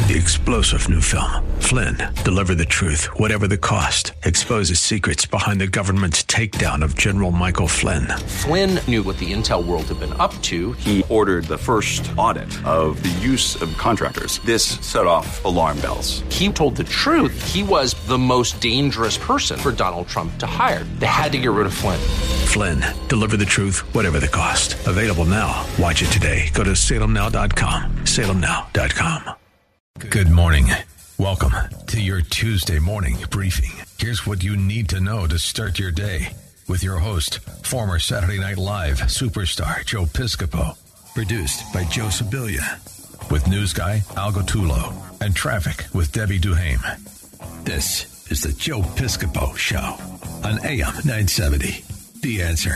The explosive new film, Flynn, deliver the truth, whatever the cost, exposes secrets behind the government's takedown of General Michael Flynn. Flynn knew what the intel world had been up to. He ordered the first audit of the use of contractors. This set off alarm bells. He told the truth. He was the most dangerous person for Donald Trump to hire. They had to get rid of Flynn. Flynn, deliver the truth, whatever the cost. Available now. Watch it today. Go to salemnow.com. salemnow.com. Good morning. Welcome to your Tuesday morning briefing. Here's what you need to know to start your day with your host, former Saturday Night Live superstar Joe Piscopo. Produced by Joe Sibilia. With news guy Al Gattullo and traffic with Debbie Duhame. This is the Joe Piscopo Show on AM 970. The Answer.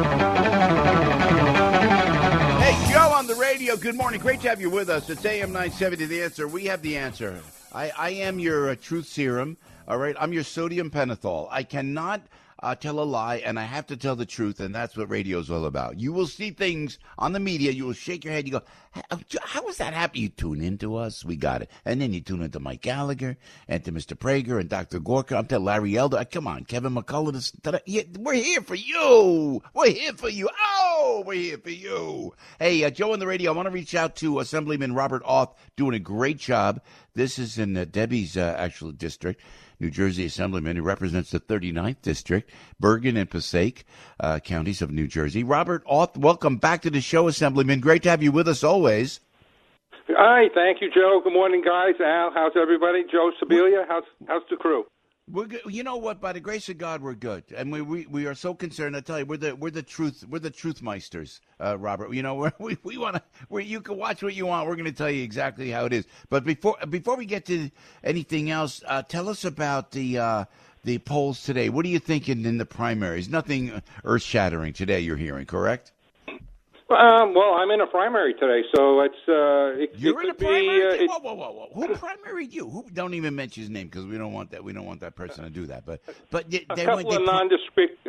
Hey, Joe on the radio. Good morning. Great to have you with us. It's AM 970, The Answer. We have the answer. I am your truth serum, all right? I'm your sodium pentothal. I cannot tell a lie, and I have to tell the truth, and that's what radio is all about. You will see things on the media. You will shake your head. You go, how was that happen? You tune into us. We got it. And then you tune into Mike Gallagher and to Mr. Prager and Dr. Gorka. I'm telling Larry Elder. Come on, Kevin McCullough. We're here for you. We're here for you. Oh, we're here for you. Hey, Joe on the radio. I want to reach out to Assemblyman Robert Auth, doing a great job. This is in Debbie's actual district. New Jersey Assemblyman who represents the 39th District, Bergen and Passaic counties of New Jersey. Robert Auth, welcome back to the show, Assemblyman. Great to have you with us always. Hi, thank you, Joe. Good morning, guys. Al, how's everybody? Joe Sibilia, how's the crew? We're good. You know what? By the grace of God, we're good, and we are so concerned. I tell you, we're the truth meisters, Robert. You know, we want to. You can watch what you want. We're going to tell you exactly how it is. But before we get to anything else, tell us about the polls today. What are you thinking in the primaries? Nothing earth-shattering today. You're hearing, correct? Well, I'm in a primary today, so You're in a primary. Whoa! Who primaried you? Who? Don't even mention his name because we don't want that. We don't want that person to do that. But a couple of nondescript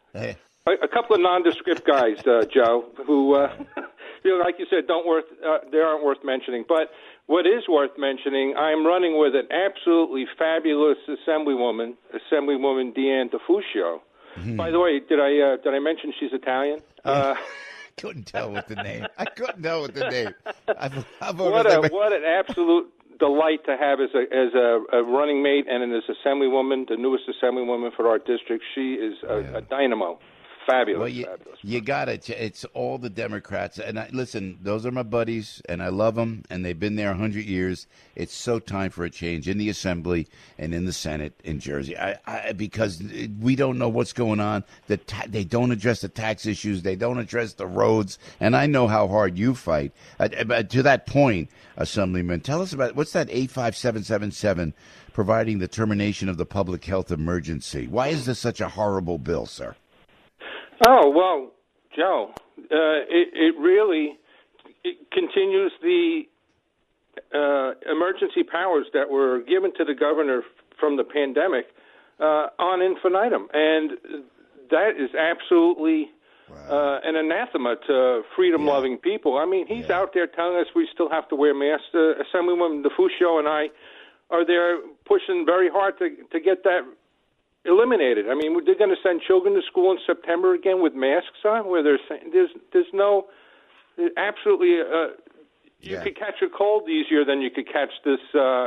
guys, Joe, who, like you said, they aren't worth mentioning. But what is worth mentioning, I'm running with an absolutely fabulous Assemblywoman Deanne DeFuscio. Mm-hmm. By the way, did I mention she's Italian? Yeah. Couldn't tell with the name. I couldn't tell with the name. What an absolute delight to have as a running mate and as Assemblywoman, the newest Assemblywoman for our district. She is a dynamo. Fabulous. Well, you got it. It's all the Democrats. And listen, those are my buddies, and I love them, and they've been there 100 years. It's so time for a change in the Assembly and in the Senate in Jersey. Because we don't know what's going on. They don't address the tax issues. They don't address the roads. And I know how hard you fight. But to that point, Assemblyman, tell us about what's that 85777 providing the termination of the public health emergency. Why is this such a horrible bill, sir? Oh, well, Joe, it really continues the emergency powers that were given to the governor from the pandemic on infinitum. And that is absolutely an anathema to freedom-loving people. I mean, he's out there telling us we still have to wear masks. Assemblywoman DeFuscio and I are there pushing very hard to get that eliminated. I mean, they're going to send children to school in September again with masks on, where they're saying there's no absolutely you could catch a cold easier than you could catch this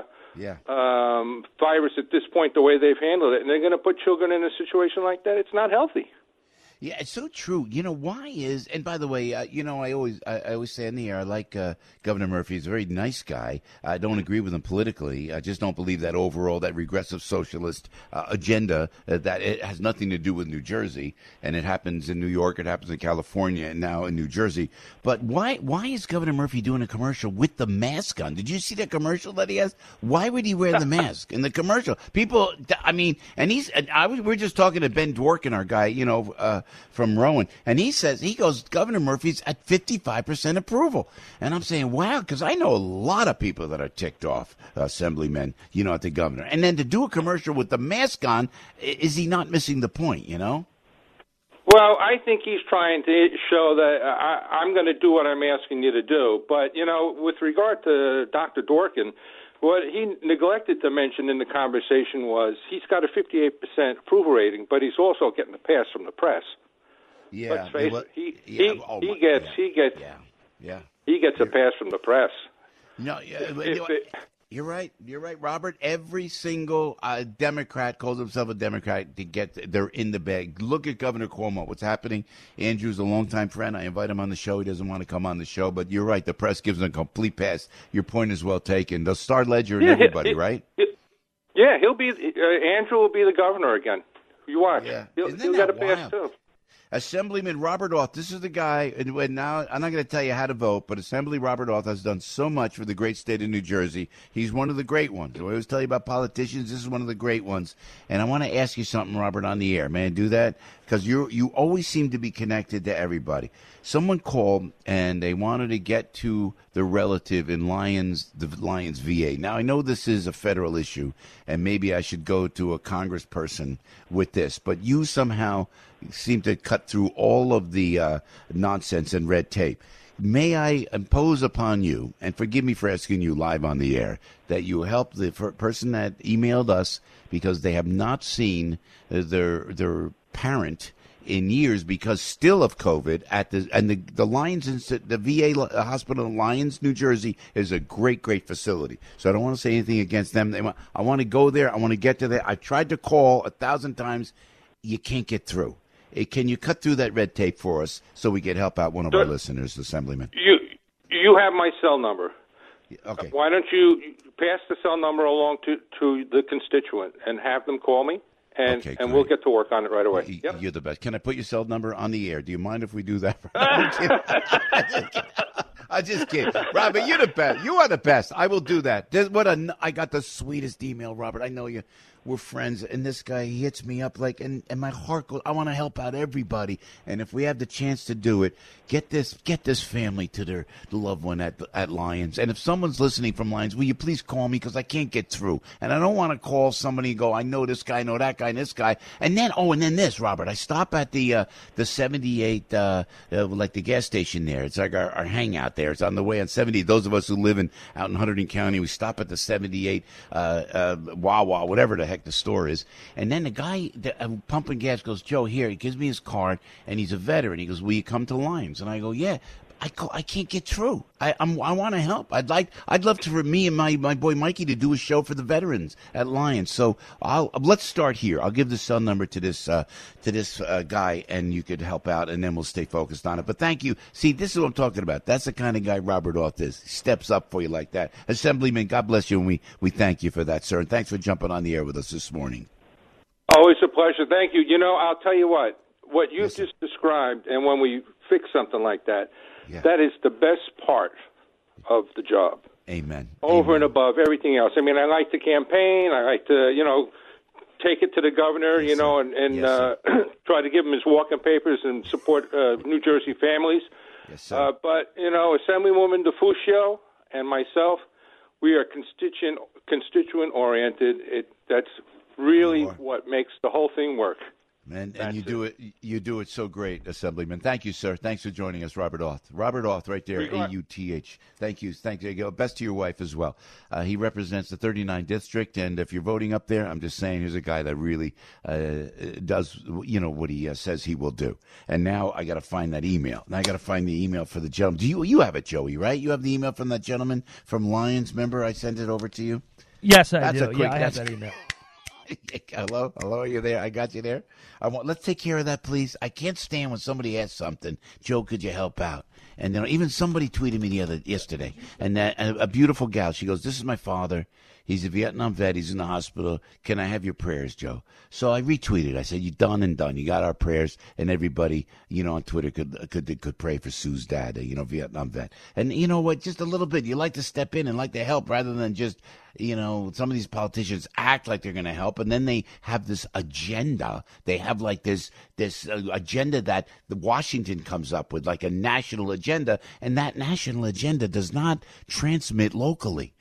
virus at this point. The way they've handled it, and they're going to put children in a situation like that. It's not healthy. Yeah, it's so true. You know, why is, and by the way, I always say in the air, I like Governor Murphy. He's a very nice guy. I don't agree with him politically. I just don't believe that overall, that regressive socialist agenda, that it has nothing to do with New Jersey. And it happens in New York, it happens in California, and now in New Jersey. But why is Governor Murphy doing a commercial with the mask on? Did you see that commercial that he has? Why would he wear the mask in the commercial? People, I mean, we're just talking to Ben Dworkin, our guy, from Rowan, and he goes, Governor Murphy's at 55% approval. And I'm saying, wow, because I know a lot of people that are ticked off, assemblymen, at the governor. And then to do a commercial with the mask on, is he not missing the point, Well, I think he's trying to show that I'm going to do what I'm asking you to do. But, with regard to Dr. Dworkin, what he neglected to mention in the conversation was he's got a 58% approval rating, but he's also getting a pass from the press. Yeah. Let's face it, he gets a pass from the press. No, you're right. You're right, Robert. Every single Democrat calls himself a Democrat they're in the bag. Look at Governor Cuomo. What's happening? Andrew's a longtime friend. I invite him on the show. He doesn't want to come on the show, but you're right. The press gives him a complete pass. Your point is well taken. The Star Ledger and everybody, right? Yeah, Andrew will be the governor again. You watch. Yeah. He'll get a pass too. Assemblyman Robert Auth, this is the guy, and now I'm not going to tell you how to vote, but Assembly Robert Auth has done so much for the great state of New Jersey. He's one of the great ones. I always tell you about politicians. This is one of the great ones. And I want to ask you something, Robert, on the air. May I do that? Because you always seem to be connected to everybody. Someone called, and they wanted to get to the relative in the Lyons VA. Now, I know this is a federal issue, and maybe I should go to a congressperson with this, but you somehow seem to cut through all of the nonsense and red tape. May I impose upon you, and forgive me for asking you live on the air, that you help the person that emailed us because they have not seen their parent in years because still of COVID the Lyons, the VA hospital in Lyons, New Jersey is a great facility. So I don't want to say anything against them. I want to go there. I want to get to there. I tried to call 1,000 times. You can't get through. Can you cut through that red tape for us so we can help out one of our listeners, Assemblyman? You have my cell number. Okay. Why don't you pass the cell number along to the constituent and have them call me, and we'll get to work on it right away. Yep. You're the best. Can I put your cell number on the air? Do you mind if we do that? I just kidding. Robert, you're the best. You are the best. I will do that. I got the sweetest email, Robert. I know you. We're friends, and this guy, he hits me up and my heart goes, I want to help out everybody, and if we have the chance to do it, get this family to the loved one at Lyons. And if someone's listening from Lyons, will you please call me, because I can't get through, and I don't want to call somebody and go, I know this guy, I know that guy, and this guy, and then this, Robert, I stop at the 78, like the gas station there. It's like our hangout there. It's on the way on 70. Those of us who live out in Hunterdon County, we stop at the 78 Wawa, whatever the heck the store is, and then the guy pumping gas goes, Joe, here, he gives me his card, and he's a veteran. He goes, will you come to Lyons? And I go, yeah. I can't get through. I want to help. I'd love for me and my boy Mikey to do a show for the veterans at Lyons. So let's start here. I'll give the cell number to this guy, and you could help out, and then we'll stay focused on it. But thank you. See, this is what I'm talking about. That's the kind of guy Robert Auth is. He steps up for you like that. Assemblyman, God bless you, and we thank you for that, sir. And thanks for jumping on the air with us this morning. Always a pleasure. Thank you. I'll tell you what you've just described, and when we fix something like that, that is the best part of the job. Amen. Over and above everything else. I mean, I like to campaign. I like to, take it to the governor, and try to give him his walking papers and support New Jersey families. Yes, sir. But, Assemblywoman DeFuscio and myself, we are constituent-oriented. That's really what makes the whole thing work. And you do it so great, Assemblyman. Thank you, sir. Thanks for joining us, Robert Auth. Robert Auth, right there, AUTH. Thank you. Best to your wife as well. He represents the 39th district, and if you're voting up there, I'm just saying, here's a guy that really does, what he says he will do. And now I got to find that email. Now I got to find the email for the gentleman. You have it, Joey, right? You have the email from that gentleman from Lyons. Remember, I sent it over to you. Yes, I do. I have that email. Hello, are you there? I got you there. Let's take care of that, please. I can't stand when somebody asks something. Joe, could you help out? And then even somebody tweeted me yesterday, and a beautiful gal. She goes, "This is my father. He's a Vietnam vet. He's in the hospital. Can I have your prayers, Joe?" So I retweeted. I said, "You done and done. You got our prayers." And everybody, on Twitter could pray for Sue's dad, Vietnam vet. And you know what? Just a little bit. You like to step in and like to help rather than just, some of these politicians act like they're going to help, and then they have this agenda. They have like this agenda that the Washington comes up with, like a national agenda, and that national agenda does not transmit locally.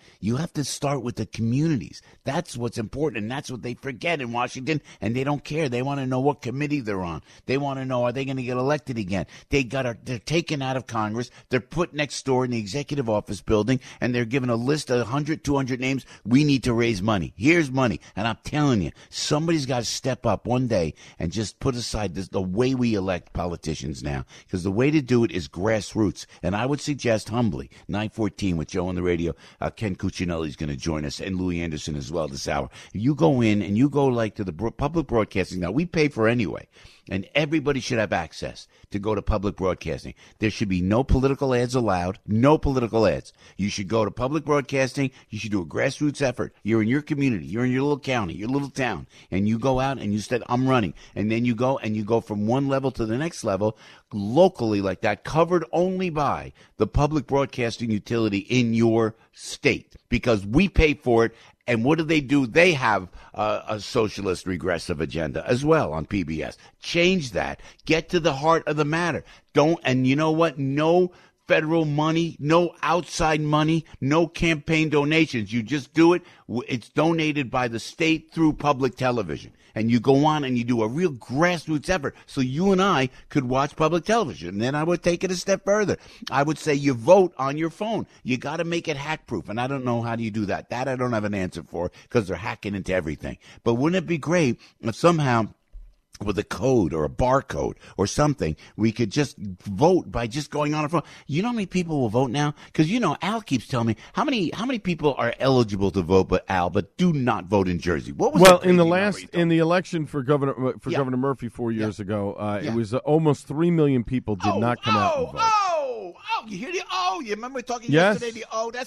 You have to start with the communities. That's what's important, and that's what they forget in Washington, and they don't care. They want to know what committee they're on. They want to know, are they going to get elected again? They're taken out of Congress. They're put next door in the executive office building, and they're given a list of 100, 200 names. We need to raise money. Here's money. And I'm telling you, somebody's got to step up one day and just put aside the way we elect politicians now, because the way to do it is grassroots. And I would suggest humbly, 9:14 with Joe on the radio, Ken Cuccinelli is going to join us, and Louis Anderson as well this hour. You go in and you go like to the public broadcasting. Now, we pay for anyway, and everybody should have access to go to public broadcasting. There should be no political ads allowed, no political ads. You should go to public broadcasting. You should do a grassroots effort. You're in your community. You're in your little county, your little town, and you go out and you said, I'm running. And then you go from one level to the next level locally like that, covered only by the public broadcasting utility in your state, because we pay for it. And what do? They have a socialist regressive agenda as well on PBS. Change that. Get to the heart of the matter. And you know what? No federal money, no outside money, no campaign donations. You just do it. It's donated by the state through public television. And you go on and you do a real grassroots effort so you and I could watch public television. And then I would take it a step further. I would say you vote on your phone. You got to make it hack-proof. And I don't know how do you do that. That I don't have an answer for, because they're hacking into everything. But wouldn't it be great if somehow with a code or a barcode or something, we could just vote by just going on a phone? You know how many people will vote now? Because, Al keeps telling me how many people are eligible to vote, but do not vote in Jersey. What was in the election for Governor Murphy 4 years ago, it was almost 3 million people did not come out and vote. You hear the you remember talking yesterday?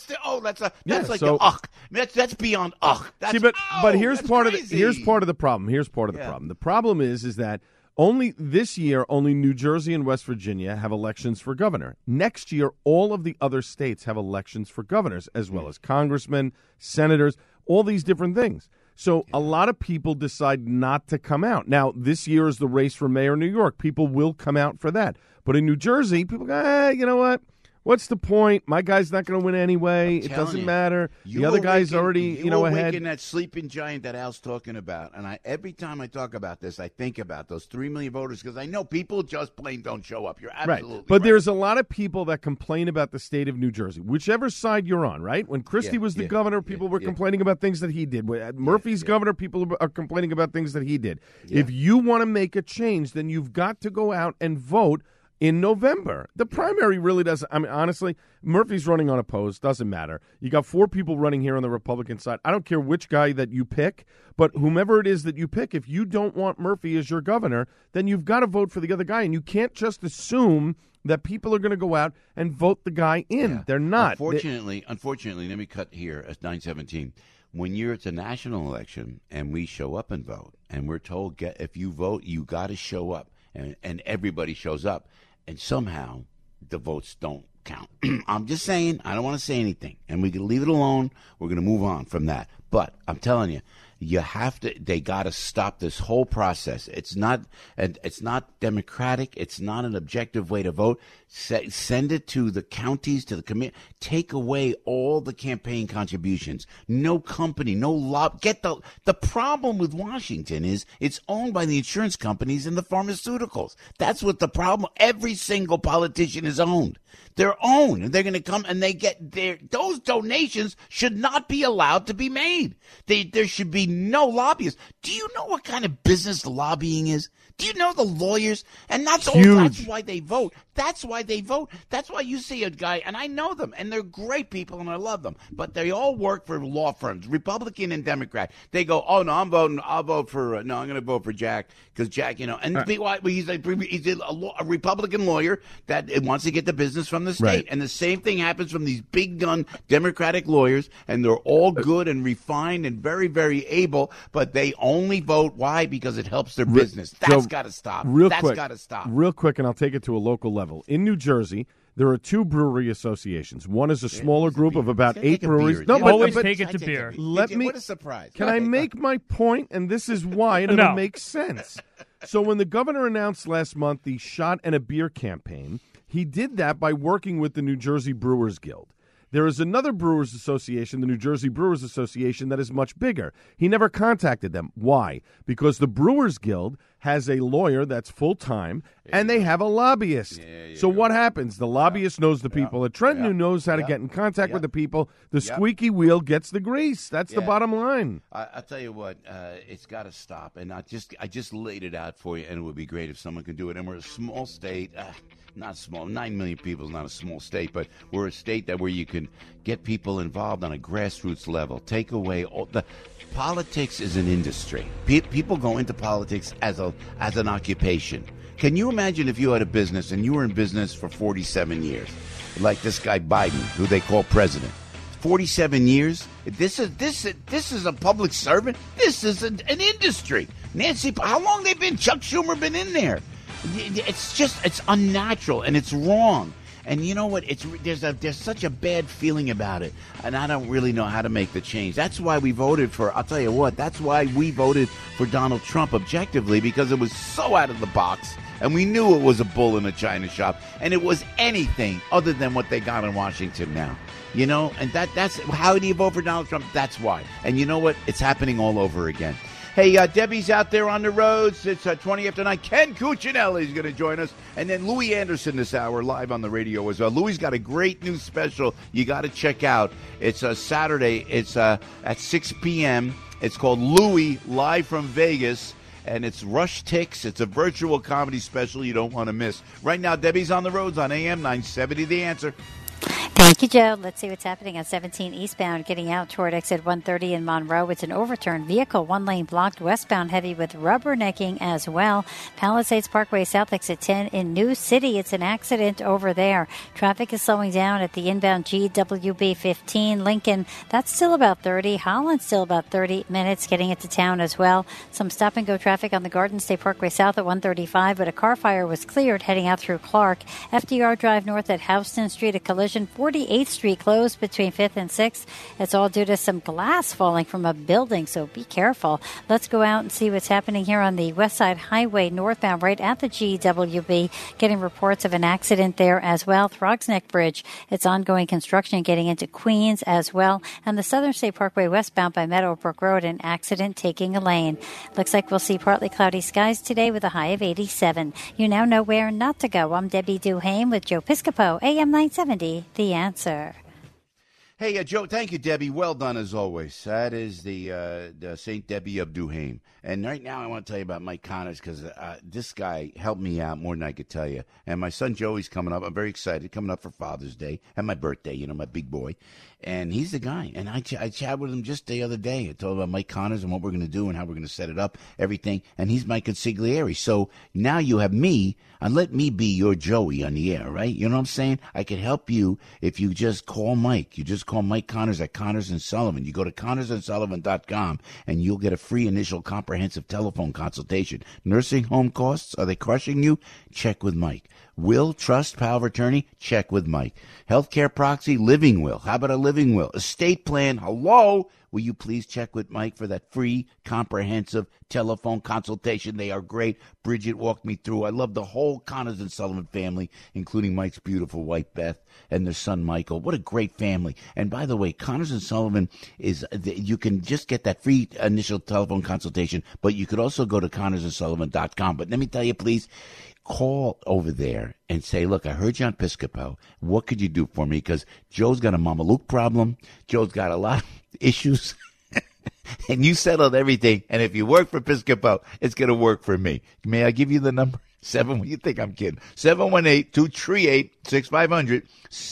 That's beyond but here's part of the problem. The problem is that only this year, only New Jersey and West Virginia have elections for governor. Next year, all of the other states have elections for governors, as well as congressmen, senators, all these different things. So a lot of people decide not to come out. Now, this year is the race for mayor of New York. People will come out for that. But in New Jersey, people go, you know what? What's the point? My guy's not going to win anyway. It doesn't matter. The other guy's already, ahead. You're awakening that sleeping giant that Al's talking about. And every time I talk about this, I think about those 3 million voters, because I know people just plain don't show up. You're absolutely right. But there's a lot of people that complain about the state of New Jersey, whichever side you're on, right? When Christie was the governor, people were complaining about things that he did. When Murphy's governor, people are complaining about things that he did. Yeah. If you want to make a change, then you've got to go out and vote in November. The primary really doesn't. I mean, honestly, Murphy's running unopposed. Doesn't matter. You got 4 people running here on the Republican side. I don't care which guy that you pick, but whomever it is that you pick, if you don't want Murphy as your governor, then you've got to vote for the other guy. And you can't just assume that people are going to go out and vote the guy in. Yeah. They're not. Unfortunately, let me cut here at 9:17. When it's a national election and we show up and vote, and we're told, if you vote, you got to show up, and everybody shows up, and somehow the votes don't count. I'm just saying, I don't want to say anything, and we can leave it alone. We're going to move on from that. But I'm telling you, they got to stop this whole process. It's not democratic. It's not an objective way to vote. Send it to the counties, to the committee. Take away all the campaign contributions. No company, no law. The problem with Washington is it's owned by the insurance companies and the pharmaceuticals. That's what the problem. Every single politician is owned. They're owned, and they're going to come and they get those donations should not be allowed to be made. There should be no lobbyists. Do you know what kind of business lobbying is? Do you know the lawyers? And that's why they vote. That's why they vote. That's why you see a guy, and I know them, and they're great people, and I love them, but they all work for law firms, Republican and Democrat. They go, I'm going to vote for Jack, because Jack, and he's a Republican lawyer that wants to get the business from the state. Right. And the same thing happens from these big gun Democratic lawyers, and they're all good and refined and very, very able, but they only vote. Why? Because it helps their business. That's got to stop. That's got to stop. Real quick, and I'll take it to a local level. In New Jersey, there are 2 brewery associations. One is a smaller group of about 8 breweries. No, always take it to beer. What a surprise. Can I make my point? And this is why, and it'll make sense. So when the governor announced last month the Shot and a Beer campaign, he did that by working with the New Jersey Brewers Guild. There is another Brewers Association, the New Jersey Brewers Association, that is much bigger. He never contacted them. Why? Because the Brewers Guild has a lawyer that's full-time, and they have a lobbyist. So what happens? The lobbyist knows the people at Trenton who knows how to get in contact with the people. The squeaky wheel gets the grease. That's the bottom line. I'll tell you what, it's got to stop. And I just laid it out for you, and it would be great if someone could do it. And we're a small state. Not small. 9 million people is not a small state, but we're a state where you can get people involved on a grassroots level. Take away all the politics is an industry. People go into politics as an occupation. Can you imagine if you had a business and you were in business for 47 years, like this guy Biden, who they call president? 47 years. This is a public servant. This is an industry. Nancy, how long they been? Chuck Schumer been in there? It's unnatural and it's wrong. And you know what? There's such a bad feeling about it, and I don't really know how to make the change. That's why we voted for. I'll tell you what. That's why we voted for Donald Trump objectively, because it was so out of the box, and we knew it was a bull in a china shop, and it was anything other than what they got in Washington now. You know, and that's how do you vote for Donald Trump? That's why. And you know what? It's happening all over again. Hey, Debbie's out there on the roads. It's 20 after 9. Ken Cuccinelli is going to join us. And then Louis Anderson this hour live on the radio as well. Louis got a great new special you got to check out. It's Saturday. It's at 6 p.m. It's called Louis Live from Vegas. And it's Rush Ticks. It's a virtual comedy special you don't want to miss. Right now, Debbie's on the roads on AM 970 The Answer. Thank you, Joe. Let's see what's happening on 17 eastbound, getting out toward exit 130 in Monroe. It's an overturned vehicle, one lane blocked, westbound heavy with rubbernecking as well. Palisades Parkway South, exit 10 in New City. It's an accident over there. Traffic is slowing down at the inbound GWB 15. Lincoln, that's still about 30. Holland, still about 30 minutes getting into town as well. Some stop-and-go traffic on the Garden State Parkway South at 135, but a car fire was cleared heading out through Clark. FDR Drive North at Houston Street, a collision. 48th Street closed between 5th and 6th. It's all due to some glass falling from a building, so be careful. Let's go out and see what's happening here on the West Side Highway northbound right at the GWB. Getting reports of an accident there as well. Throgs Neck Bridge, it's ongoing construction getting into Queens as well. And the Southern State Parkway westbound by Meadowbrook Road, an accident taking a lane. Looks like we'll see partly cloudy skies today with a high of 87. You now know where not to go. I'm Debbie Duhame with Joe Piscopo, AM 970, The Answer. Hey, Joe, thank you, Debbie. Well done, as always. That is the St. Debbie of Duhame. And right now I want to tell you about Mike Connors, because this guy helped me out more than I could tell you. And my son Joey's coming up. I'm very excited, coming up for Father's Day and my birthday, you know, my big boy. And he's the guy. And I chatted with him just the other day. I told him about Mike Connors and what we're going to do and how we're going to set it up, everything. And he's my consigliere. So now you have me, and let me be your Joey on the air, right? You know what I'm saying? I can help you if you just call Mike. You just call Mike Connors at Connors and Sullivan. You go to ConnorsandSullivan.com, and you'll get a free initial comprehensive telephone consultation. Nursing home costs, are they crushing you? Check with Mike. Will, trust, power of attorney? Check with Mike. Healthcare proxy, living will. How about a living will? Estate plan, hello? Will you please check with Mike for that free, comprehensive telephone consultation? They are great. Bridget walked me through. I love the whole Connors and Sullivan family, including Mike's beautiful wife, Beth, and their son, Michael. What a great family. And by the way, Connors and Sullivan is, you can just get that free initial telephone consultation, but you could also go to ConnorsandSullivan.com. But let me tell you, please, call over there and say, look, I heard you on Piscopo. What could you do for me? Because Joe's got a Mama Luke problem. Joe's got a lot of issues. And you settled everything. And if you work for Piscopo, it's going to work for me. May I give you the number? You think I'm kidding. 718-238-6500.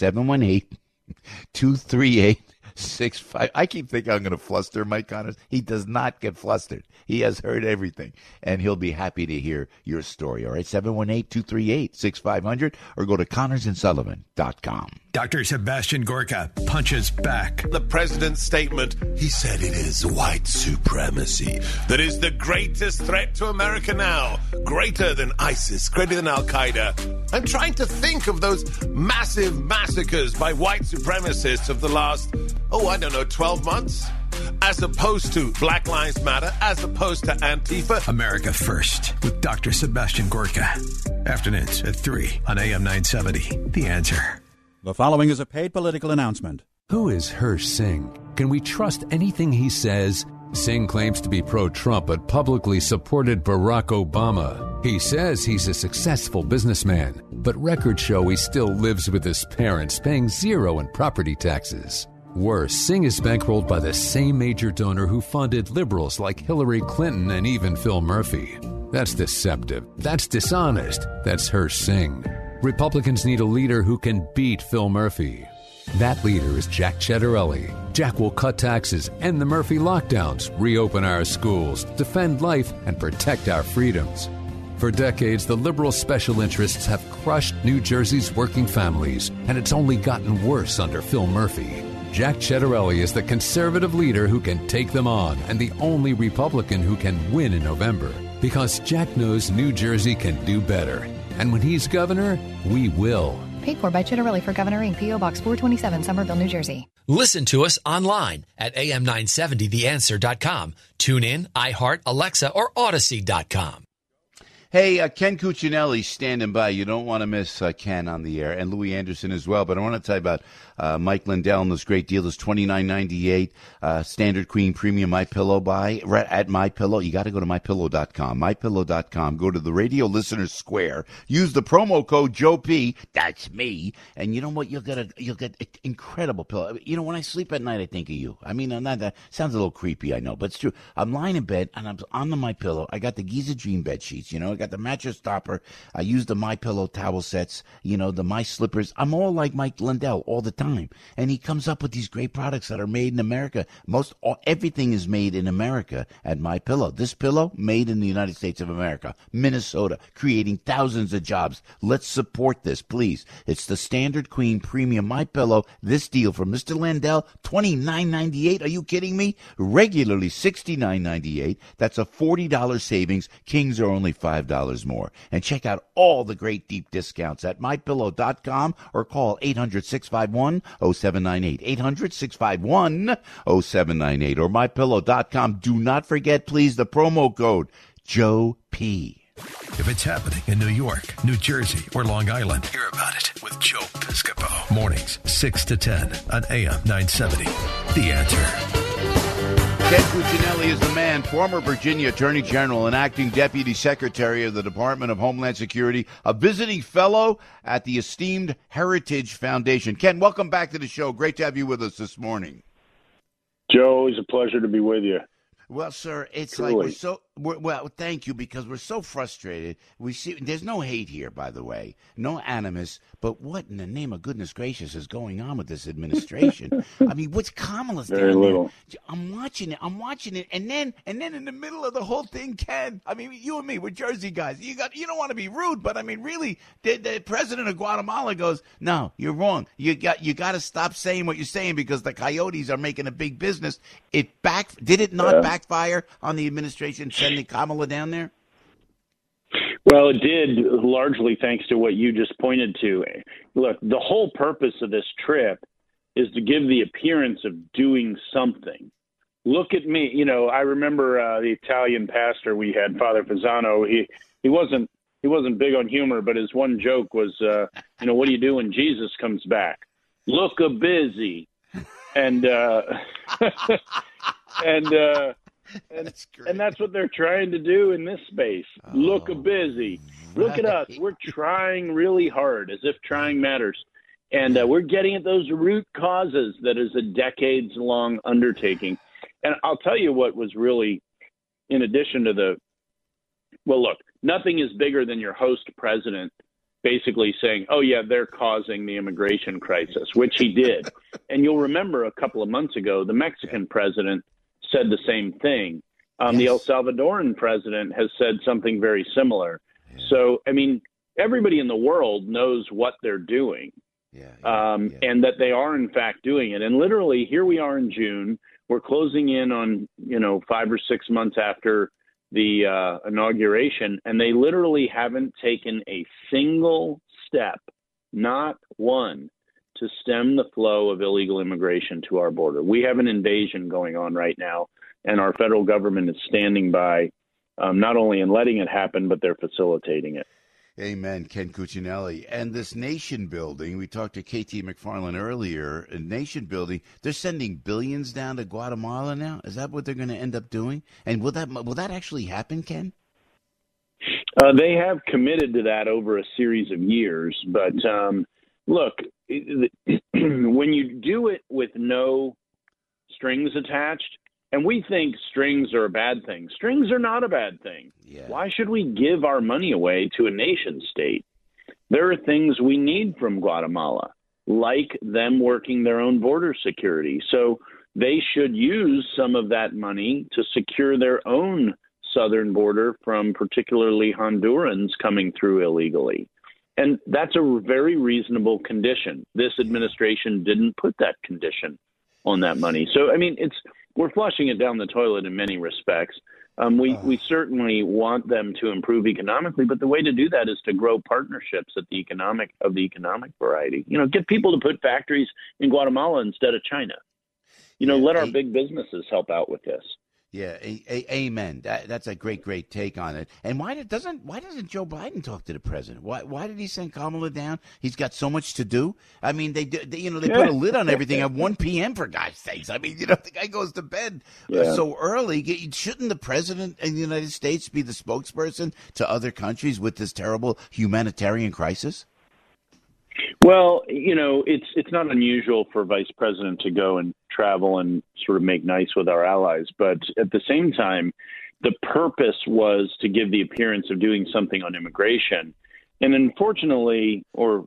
718-238-6500. I keep thinking I'm going to fluster Mike Connors. He does not get flustered. He has heard everything, and he'll be happy to hear your story. All right, 718-238-6500, or go to ConnorsandSullivan.com. Dr. Sebastian Gorka punches back. The president's statement, he said it is white supremacy that is the greatest threat to America now, greater than ISIS, greater than Al-Qaeda. I'm trying to think of those massive massacres by white supremacists of the last, 12 months, as opposed to Black Lives Matter, as opposed to Antifa. America First with Dr. Sebastian Gorka. Afternoons at 3 on AM 970. The Answer. The following is a paid political announcement. Who is Hirsch Singh? Can we trust anything he says? Singh claims to be pro-Trump but publicly supported Barack Obama. He says he's a successful businessman, but records show he still lives with his parents, paying zero in property taxes. Worse, Singh is bankrolled by the same major donor who funded liberals like Hillary Clinton and even Phil Murphy. That's deceptive. That's dishonest. That's Hirsch Singh. Republicans need a leader who can beat Phil Murphy. That leader is Jack Ciattarelli. Jack will cut taxes, end the Murphy lockdowns, reopen our schools, defend life, and protect our freedoms. For decades, the liberal special interests have crushed New Jersey's working families, and it's only gotten worse under Phil Murphy. Jack Ciattarelli is the conservative leader who can take them on, and the only Republican who can win in November. Because Jack knows New Jersey can do better. And when he's governor, we will. Paid for by Ciattarelli for Governor Inc., P.O. Box 427, Somerville, New Jersey. Listen to us online at am970theanswer.com. Tune in, iHeart, Alexa, or Odyssey.com. Hey, Ken Cuccinelli standing by. You don't want to miss Ken on the air, and Louis Anderson as well. But I want to tell you about Mike Lindell and this great deal. This $29.98 Standard Queen Premium MyPillow buy right at MyPillow. You got to go to MyPillow.com. MyPillow.com. Go to the Radio Listeners Square. Use the promo code Joe P. That's me. And you know what? You'll get an incredible pillow. You know, when I sleep at night, I think of you. I mean, that sounds a little creepy, I know, but it's true. I'm lying in bed and I'm on the MyPillow. I got the Giza Dream bed sheets. You know, I got the mattress topper. I use the MyPillow towel sets. You know, the My Slippers. I'm all like Mike Lindell all the time. And he comes up with these great products that are made in America. Everything is made in America at MyPillow. This pillow, made in the United States of America, Minnesota, creating thousands of jobs. Let's support this, please. It's the Standard Queen Premium MyPillow. This deal for Mr. Lindell, $29.98. Are you kidding me? Regularly $69.98. That's a $40 savings. Kings are only $5 more. And check out all the great deep discounts at MyPillow.com or call 800-651-0798. 800-651-0798 or MyPillow.com. Do not forget, please, the promo code Joe P. If it's happening in New York, New Jersey, or Long Island, hear about it with Joe Piscopo. Mornings, 6 to 10 on AM 970. The Answer. Ken Cuccinelli is the man, former Virginia Attorney General and acting Deputy Secretary of the Department of Homeland Security, a visiting fellow at the esteemed Heritage Foundation. Ken, welcome back to the show. Great to have you with us this morning. Joe, always a pleasure to be with you. Well, sir, it's Truly. like well, thank you, because we're so frustrated. We see there's no hate here, by the way, no animus, but what in the name of goodness gracious is going on with this administration? I mean, what's Kamala's Very down little. there? I'm watching it, and then in the middle of the whole thing, Ken, I mean, you and me, we're Jersey guys. You don't want to be rude, but I mean, really, the president of Guatemala goes, no, you're wrong. You got to stop saying what you're saying because the coyotes are making a big business. Did it not backfire on the administration sending Kamala down there? Well, it did, largely thanks to what you just pointed to. Look, the whole purpose of this trip is to give the appearance of doing something. Look at me. You know, I remember the Italian pastor we had, Father Fasano. He wasn't big on humor, but his one joke was, what do you do when Jesus comes back? Look a busy. And and that's what they're trying to do in this space. Look busy. Look at us. We're trying really hard, as if trying matters. And we're getting at those root causes that is a decades-long undertaking. And I'll tell you what was really, in addition to look, nothing is bigger than your host president basically saying, oh, yeah, they're causing the immigration crisis, which he did. And you'll remember a couple of months ago, the Mexican president said the same thing. The El Salvadoran president has said something very similar. Yeah. So, I mean, everybody in the world knows what they're doing and that they are, in fact, doing it. And literally, here we are in June. We're closing in on, 5 or 6 months after the inauguration, and they literally haven't taken a single step, not one, to stem the flow of illegal immigration to our border. We have an invasion going on right now, and our federal government is standing by, not only in letting it happen, but they're facilitating it. Amen, Ken Cuccinelli. And this nation building, we talked to KT McFarland earlier, nation building, they're sending billions down to Guatemala now? Is that what they're going to end up doing? And will that actually happen, Ken? They have committed to that over a series of years. But look, when you do it with no strings attached, and we think strings are a bad thing. Strings are not a bad thing. Yeah. Why should we give our money away to a nation state? There are things we need from Guatemala, like them working their own border security. So they should use some of that money to secure their own southern border from particularly Hondurans coming through illegally. And that's a very reasonable condition. This administration didn't put that condition on that money. So, I mean, we're flushing it down the toilet in many respects. We certainly want them to improve economically, but the way to do that is to grow partnerships of the economic variety. Get people to put factories in Guatemala instead of China. Let our big businesses help out with this. Yeah, amen. That's a great take on it. And why doesn't Joe Biden talk to the president? Why did he send Kamala down? He's got so much to do. I mean, they put a lid on everything at 1 p.m. for God's sakes. I mean, the guy goes to bed so early. Shouldn't the president of the United States be the spokesperson to other countries with this terrible humanitarian crisis? Well, it's not unusual for a vice president to go and travel and sort of make nice with our allies. But at the same time, the purpose was to give the appearance of doing something on immigration. And unfortunately for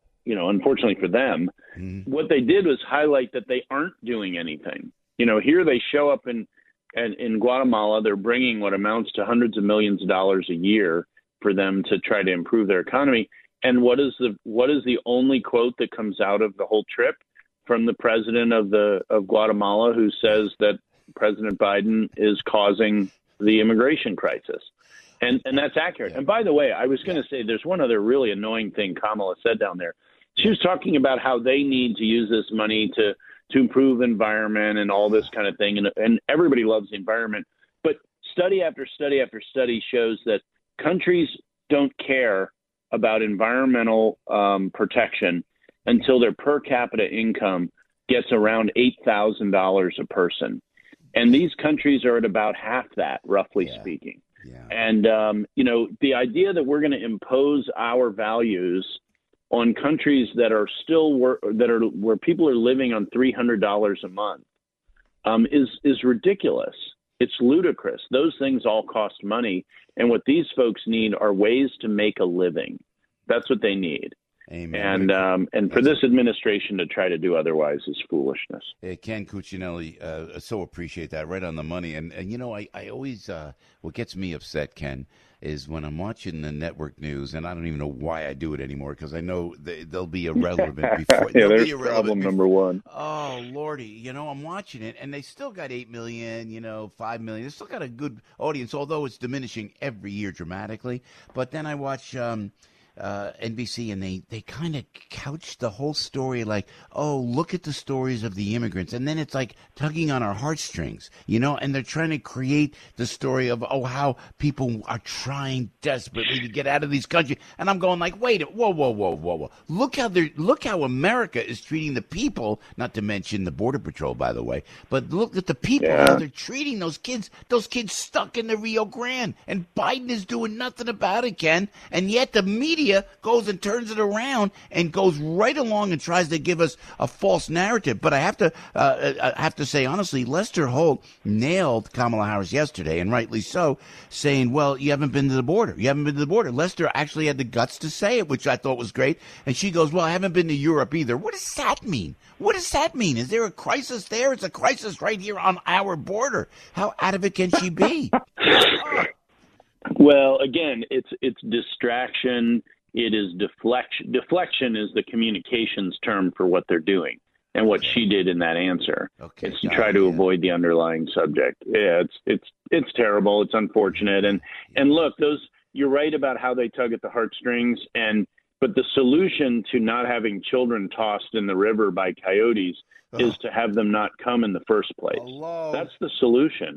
them, what they did was highlight that they aren't doing anything. Here they show up in Guatemala. They're bringing what amounts to hundreds of millions of dollars a year for them to try to improve their economy. And what is the only quote that comes out of the whole trip from the president of Guatemala, who says that President Biden is causing the immigration crisis? And that's accurate. And by the way, I was going to say there's one other really annoying thing Kamala said down there. She was talking about how they need to use this money to improve the environment and all this kind of thing. And everybody loves the environment. But study after study after study shows that countries don't care about environmental protection until their per capita income gets around $8,000 a person. And these countries are at about half that, roughly speaking. Yeah. And, the idea that we're going to impose our values on countries that are still where people are living on $300 a month is ridiculous. It's ludicrous. Those things all cost money. And what these folks need are ways to make a living. That's what they need. Amen. And for this administration to try to do otherwise is foolishness. Hey, Ken Cuccinelli, so appreciate that. Right on the money. And I always, what gets me upset, Ken, is when I'm watching the network news, and I don't even know why I do it anymore, because I know they'll be irrelevant before. There's problem number one. Oh, Lordy. I'm watching it, and they still got 8 million, 5 million. They still got a good audience, although it's diminishing every year dramatically. But then I watch NBC, and they kind of couch the whole story like, oh, look at the stories of the immigrants. And then it's like tugging on our heartstrings, and they're trying to create the story of, how people are trying desperately to get out of these countries. And I'm going like, whoa. Look how America is treating the people, not to mention the Border Patrol, by the way, but look at the people, how they're treating those kids stuck in the Rio Grande. And Biden is doing nothing about it, Ken. And yet the media goes and turns it around and goes right along and tries to give us a false narrative. But I have to say, honestly, Lester Holt nailed Kamala Harris yesterday, and rightly so, saying, well, you haven't been to the border. Lester actually had the guts to say it, which I thought was great. And she goes, well, I haven't been to Europe either. What does that mean? Is there a crisis there? It's a crisis right here on our border. How out of it can she be? Well, again, it's distraction. It is deflection. Deflection is the communications term for what they're doing, and what she did in that answer. Okay, it's to try to avoid the underlying subject. Yeah, it's terrible. It's unfortunate. And look, you're right about how they tug at the heartstrings. But the solution to not having children tossed in the river by coyotes is to have them not come in the first place. Hello. That's the solution.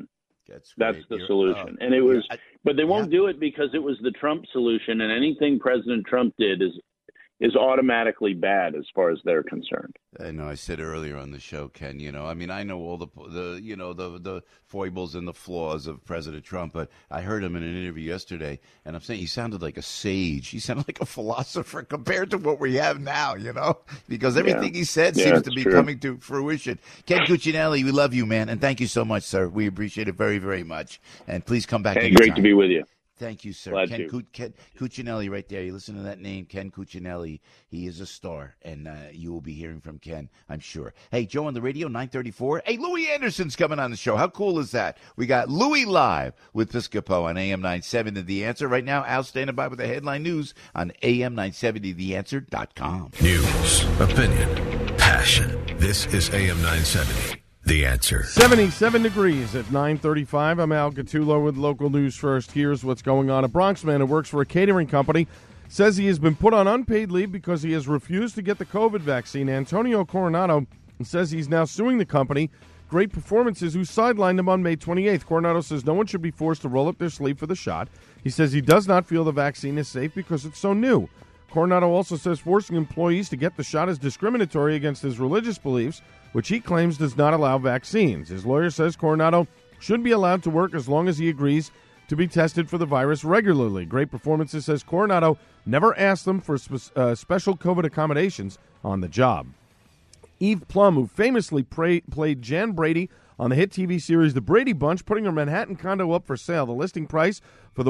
That's the solution. And it was, but they won't do it because it was the Trump solution, and anything President Trump did is automatically bad as far as they're concerned. I know. I said earlier on the show, Ken. I mean, I know all the foibles and the flaws of President Trump, but I heard him in an interview yesterday, and I'm saying he sounded like a sage. He sounded like a philosopher compared to what we have now. Because everything he said seems to be coming to fruition. Ken Cuccinelli, we love you, man, and thank you so much, sir. We appreciate it very, very much, and please come back. Hey, great to be with you. Thank you, sir. Glad Ken Cuccinelli right there. You listen to that name, Ken Cuccinelli. He is a star, and you will be hearing from Ken, I'm sure. Hey, Joe on the radio, 934. Hey, Louis Anderson's coming on the show. How cool is that? We got Louis live with Piscopo on AM 970 The Answer. Right now, Al standing by with the headline news on AM970theanswer.com. News, opinion, passion. This is AM 970. The Answer. 77 degrees at 9:35. I'm Al Gattulo with local news first. Here's what's going on. A Bronx man who works for a catering company says he has been put on unpaid leave because he has refused to get the COVID vaccine. Antonio Coronado says he's now suing the company, Great Performances, who sidelined him on May 28th. Coronado says no one should be forced to roll up their sleeve for the shot. He says he does not feel the vaccine is safe because it's so new. Coronado also says forcing employees to get the shot is discriminatory against his religious beliefs, which he claims does not allow vaccines. His lawyer says Coronado should be allowed to work as long as he agrees to be tested for the virus regularly. Great Performances says Coronado never asked them for special COVID accommodations on the job. Eve Plum, who famously played Jan Brady on the hit TV series The Brady Bunch, putting her Manhattan condo up for sale. The listing price for the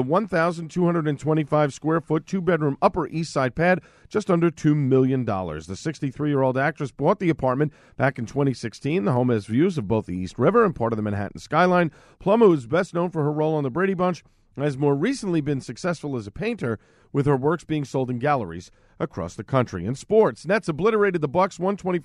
1,225 square foot, two-bedroom Upper East Side pad, just under $2 million. The 63-year-old actress bought the apartment back in 2016. The home has views of both the East River and part of the Manhattan skyline. Plum, who is best known for her role on The Brady Bunch, has more recently been successful as a painter, with her works being sold in galleries across the country. In sports, Nets obliterated the Bucks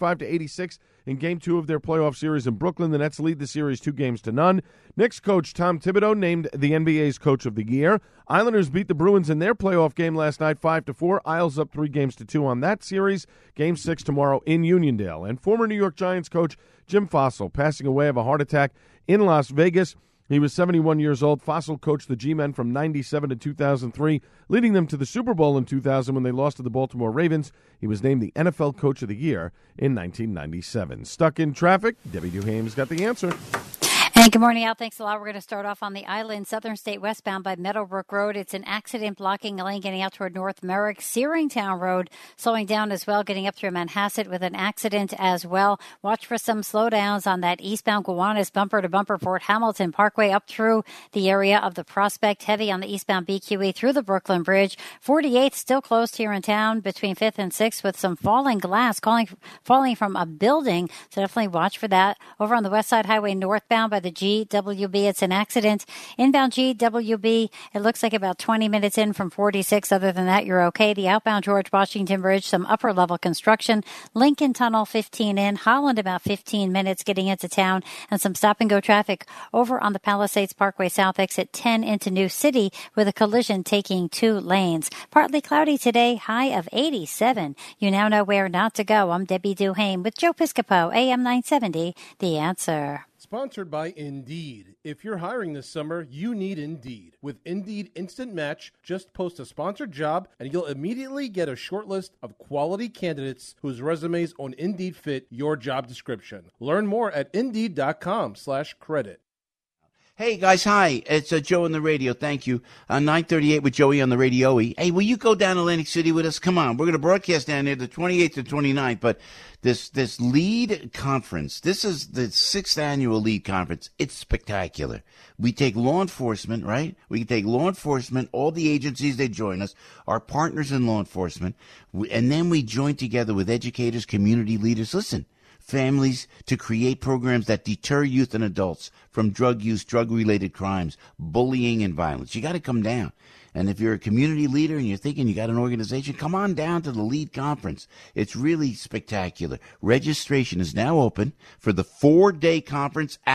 125-86 in Game 2 of their playoff series in Brooklyn. The Nets lead the series 2-0. Knicks coach Tom Thibodeau named the NBA's Coach of the Year. Islanders beat the Bruins in their playoff game last night 5-4. Isles up 3-2 on that series. Game 6 tomorrow in Uniondale. And former New York Giants coach Jim Fossil passing away of a heart attack in Las Vegas. He was 71 years old. Fossil coached the G-Men from 97 to 2003, leading them to the Super Bowl in 2000 when they lost to the Baltimore Ravens. He was named the NFL Coach of the Year in 1997. Stuck in traffic? Debbie Duhame's got the answer. And good morning, Al. Thanks a lot. We're going to start off on the island, Southern State westbound by Meadowbrook Road. It's an accident blocking a lane getting out toward North Merrick. Searingtown Road slowing down as well, getting up through Manhasset with an accident as well. Watch for some slowdowns on that eastbound Gowanus bumper-to-bumper Fort Hamilton Parkway up through the area of the Prospect. Heavy on the eastbound BQE through the Brooklyn Bridge. 48th still closed here in town between 5th and 6th with some falling glass falling from a building. So definitely watch for that. Over on the West Side Highway northbound by the GWB, it's an accident. Inbound GWB, it looks like about 20 minutes in from 46. Other than that, you're okay. The outbound George Washington Bridge, some upper level construction. Lincoln Tunnel, 15 in. Holland, about 15 minutes getting into town. And some stop and go traffic over on the Palisades Parkway South exit 10 into New City with a collision taking 2 lanes. Partly cloudy today, high of 87. You now know where not to go. I'm Debbie Duhame with Joe Piscopo, AM 970, The Answer. Sponsored by Indeed. If you're hiring this summer, you need Indeed. With Indeed Instant Match, just post a sponsored job and you'll immediately get a short list of quality candidates whose resumes on Indeed fit your job description. Learn more at Indeed.com/credit. Hey, guys, hi. It's Joe on the radio. Thank you. 938 with Joey on the radio. Hey, will you go down to Atlantic City with us? Come on. We're going to broadcast down there the 28th to 29th. But this LEAD conference, this is the 6th annual LEAD conference. It's spectacular. We take law enforcement, right? We take law enforcement, all the agencies, they join us, our partners in law enforcement, and then we join together with educators, community leaders. Listen. Families to create programs that deter youth and adults from drug use, drug-related crimes, bullying, and violence. You got to come down. And if you're a community leader and you're thinking you got an organization, come on down to the LEAD conference. It's really spectacular. Registration is now open for the 4-day conference at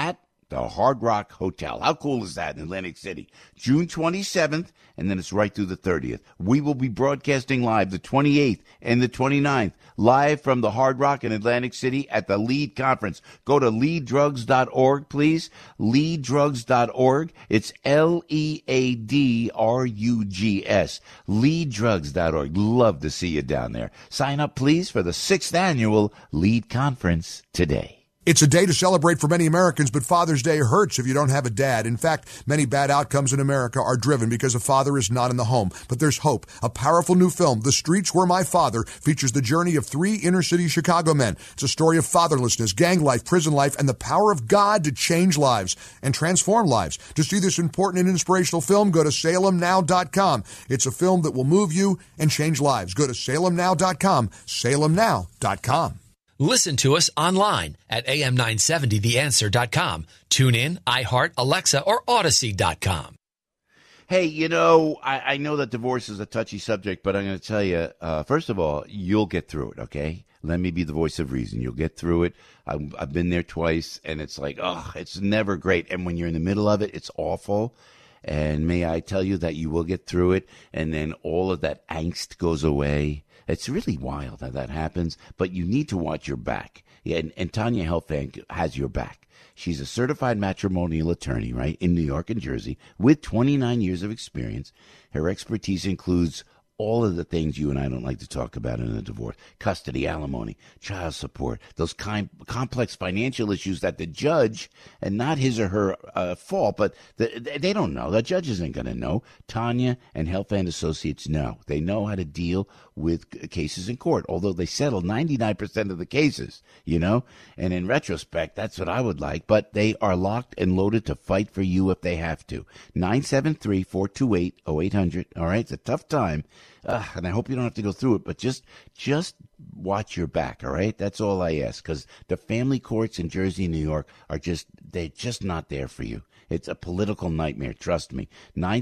The Hard Rock Hotel. How cool is that in Atlantic City? June 27th, and then it's right through the 30th. We will be broadcasting live the 28th and the 29th, live from the Hard Rock in Atlantic City at the LEAD Conference. Go to leaddrugs.org, please. Leaddrugs.org. It's LEADRUGS. Leaddrugs.org. Love to see you down there. Sign up, please, for the 6th annual LEAD Conference today. It's a day to celebrate for many Americans, but Father's Day hurts if you don't have a dad. In fact, many bad outcomes in America are driven because a father is not in the home. But there's hope. A powerful new film, The Streets Were My Father, features the journey of 3 inner-city Chicago men. It's a story of fatherlessness, gang life, prison life, and the power of God to change lives and transform lives. To see this important and inspirational film, go to salemnow.com. It's a film that will move you and change lives. Go to salemnow.com, salemnow.com. Listen to us online at am970theanswer.com. Tune in, iHeart, Alexa, or Odyssey.com. Hey, you know, I know that divorce is a touchy subject, but I'm going to tell you, first of all, you'll get through it, okay? Let me be the voice of reason. You'll get through it. I've been there twice, and it's like, it's never great. And when you're in the middle of it, it's awful. And may I tell you that you will get through it, and then all of that angst goes away. It's really wild how that happens, but you need to watch your back. Yeah, and Tanya Helfand has your back. She's a certified matrimonial attorney, right, in New York and Jersey with 29 years of experience. Her expertise includes all of the things you and I don't like to talk about in a divorce: custody, alimony, child support, those complex financial issues that the judge, and not his or her fault, but they don't know. The judge isn't going to know. Tanya and Helfand Associates know. They know how to deal with cases in court, although they settle 99% of the cases, you know? And in retrospect, that's what I would like, but they are locked and loaded to fight for you if they have to. 973-428-0800, all right? It's a tough time, and I hope you don't have to go through it, but just watch your back, all right? That's all I ask, because the family courts in Jersey and New York they're just not there for you. It's a political nightmare, trust me.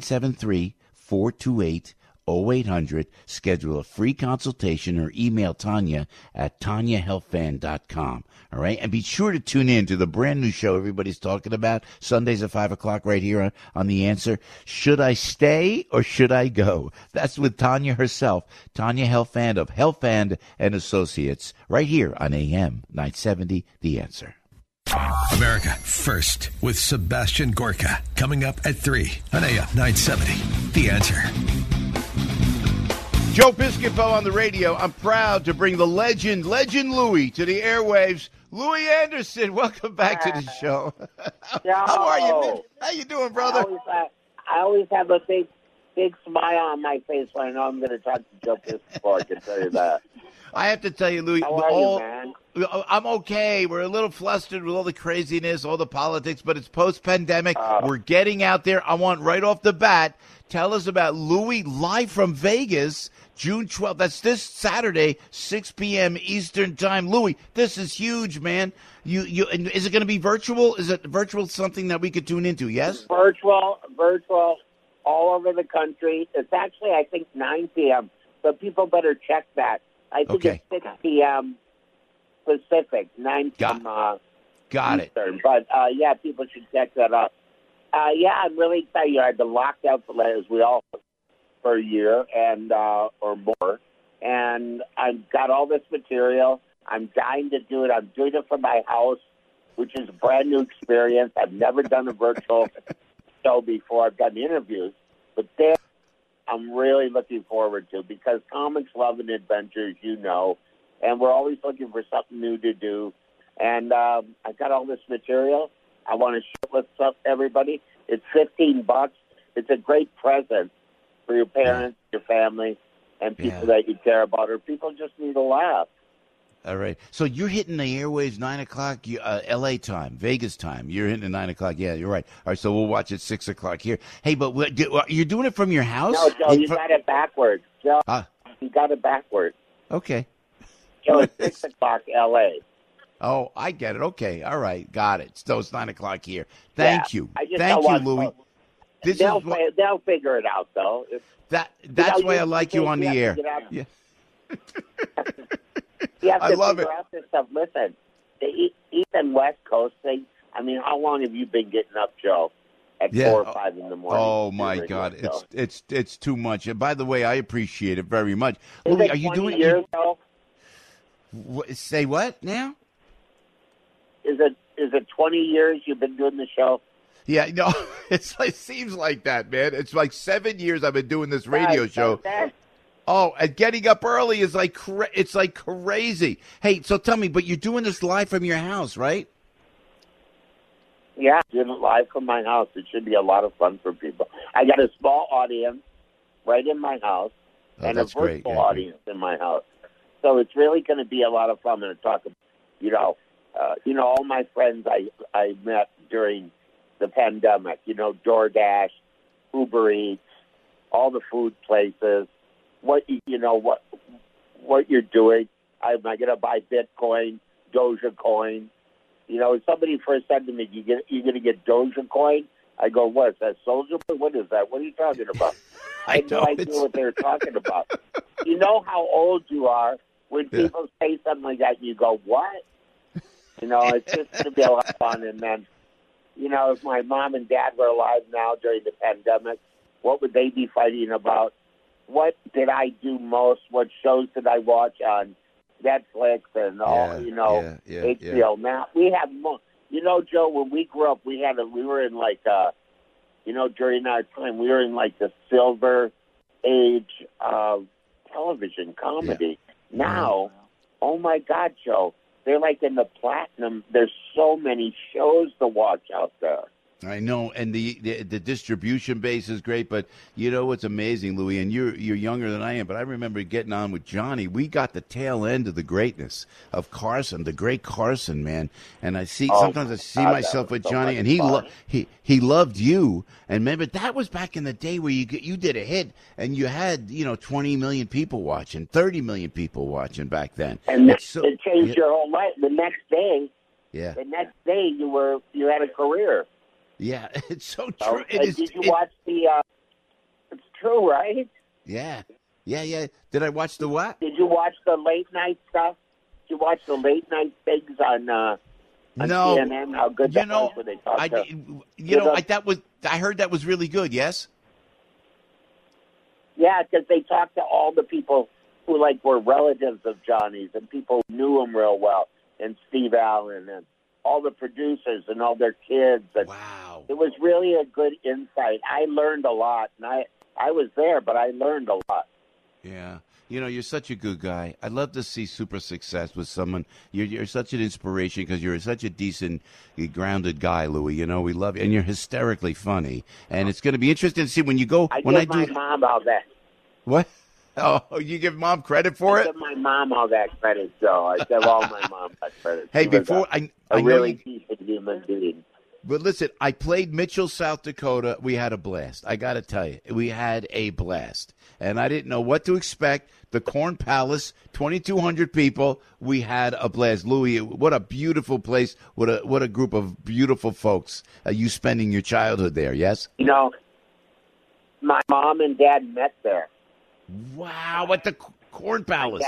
973-428-0800. Schedule a free consultation or email Tanya at tanyahelfand.com. All right. And be sure to tune in to the brand new show everybody's talking about Sundays at 5 o'clock right here on The Answer. Should I stay or should I go? That's with Tanya herself, Tanya Helfand of Helfand and Associates, right here on AM 970, The Answer. America First with Sebastian Gorka, coming up at 3 on AM 970, The Answer. Joe Piscopo on the radio. I'm proud to bring the legend Louie, to the airwaves. Louie Anderson, welcome back to the show. How are you, man? How you doing, brother? I always have a big smile on my face when I know I'm going to talk to Joe Piscopo. I can tell you that. I have to tell you, Louie. How are you, man? I'm okay. We're a little flustered with all the craziness, all the politics, but it's post-pandemic. We're getting out there. I want right off the bat, tell us about Louie live from Vegas, June 12th. That's this Saturday, 6 p.m. Eastern Time. Louie, this is huge, man. Is it going to be virtual? Is it virtual something that we could tune into, yes? Virtual, all over the country. It's actually, I think, 9 p.m., but people better check that. I think it's 6 p.m. Pacific, 9 p.m. Got Eastern. But, yeah, people should check that out. Yeah, I'm really excited. I've been locked out as we all for a year and or more, and I've got all this material. I'm dying to do it. I'm doing it from my house, which is a brand new experience. I've never done a virtual show before. I've done interviews, but this I'm really looking forward to, because comics love an adventure, as you know, and we're always looking for something new to do. And I've got all this material. I want to share with everybody. It's $15. It's a great present for your parents, your family, and people that you care about, or people just need a laugh. All right. So you're hitting the airwaves 9 o'clock, L.A. time, Vegas time. You're hitting at 9 o'clock. Yeah, you're right. All right, so we'll watch at 6 o'clock here. Hey, but you're doing it from your house? No, Joe, you got it backwards. Joe, you got it backwards. Okay. So it's 6 o'clock L.A. Oh, I get it. Okay. All right. Got it. So it's 9 o'clock here. Thank you. Thank you, Louie. They'll figure it out, though. That's why I like you on the air. Yeah. You have to I love figure out this stuff. Listen, the East and West Coast, they I mean, how long have you been getting up, Joe? At 4 or 5 in the morning. Oh my God, it's too much. And by the way, I appreciate it very much. Is Louis, it are you 20 doing? years, though? Say what now? Is it 20 years you've been doing the show? Yeah, no, it seems like that, man. It's like 7 years I've been doing this radio show. Oh, and getting up early is like it's like crazy. Hey, so tell me, but you're doing this live from your house, right? Yeah, doing it live from my house. It should be a lot of fun for people. I got a small audience right in my house and a virtual audience in my house. So it's really going to be a lot of fun. I'm going to talk about, all my friends I met during the pandemic, DoorDash, Uber Eats, all the food places, what you're doing. Am I going to buy Bitcoin, Dogecoin? Somebody first said to me, you're going to get Dogecoin? I go, what, is that Soldier Boy? What is that? What are you talking about? I had no idea what they were talking about. You know how old you are when people say something like that and you go, what? It's just going to be a lot of fun. And then, if my mom and dad were alive now during the pandemic, what would they be fighting about? What did I do most? What shows did I watch on Netflix and all, HBO. Now we have more. Joe, when we grew up, we were in like, during our time, we were in like the silver age of television comedy. Yeah. Now, oh my God, Joe, they're like in the platinum. There's so many shows to watch out there. I know, and the distribution base is great, but you know what's amazing, Louis, and you're younger than I am, but I remember getting on with Johnny. We got the tail end of the greatness of Carson, the great Carson, man. And sometimes I see myself with Johnny, and he loved you. And remember, that was back in the day where you did a hit, and you had 20 million people watching, 30 million people watching back then. And it changed your whole life. The next day, you had a career. Yeah, it's so true. Did you watch the? It's true, right? Yeah. Did I watch the what? Did you watch the late night stuff? Did you watch the late night things on CNN? How good that was when they talked I heard that was really good. Yes. Yeah, because they talked to all the people who were relatives of Johnny's and people who knew him real well, and Steve Allen and all the producers and all their kids. And wow. It was really a good insight. I learned a lot, and I was there, but I learned a lot. Yeah. You're such a good guy. I'd love to see super success with someone. You're such an inspiration because you're such a decent, grounded guy, Louis. We love you. And you're hysterically funny. And it's going to be interesting to see when you go. I give my mom all that. What? Oh, you give Mom credit for it? I give my mom all that credit, Joe. I give all my mom that credit. Hey, before I really decent human being. But listen, I played Mitchell, South Dakota. We had a blast. I got to tell you, we had a blast. And I didn't know what to expect. The Corn Palace, 2,200 people. We had a blast. Louis, what a beautiful place. What a group of beautiful folks. You spending your childhood there, yes? My mom and dad met there. Wow, at the Corn Palace.